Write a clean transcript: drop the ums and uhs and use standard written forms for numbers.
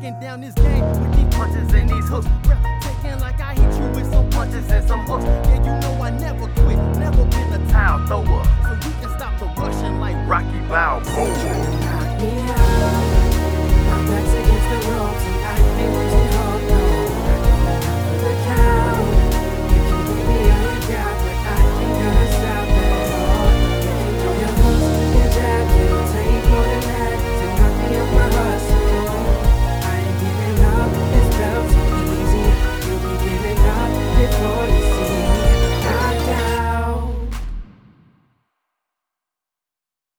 breaking down this game with these punches and these hooks. Taking like I hit you with some punches and some hooks. Yeah, you know I never quit, never been a towel thrower. So you can stop the rushing like Rocky Balboa. Knock me out. My back's against the ropes and I ain't